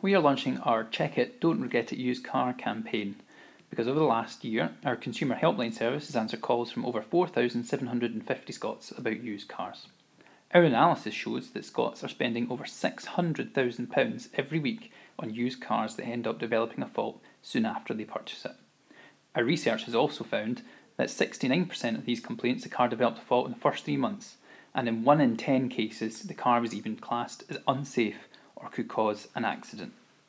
We are launching our Check It, Don't Regret It used car campaign because over the last year, our consumer helpline service has answered calls from over 4,750 Scots about used cars. Our analysis shows that Scots are spending over £600,000 every week on used cars that end up developing a fault soon after they purchase it. Our research has also found that 69% of these complaints the car developed a fault in the first 3 months, and in 1 in 10 cases the car was even classed as unsafe or could cause an accident.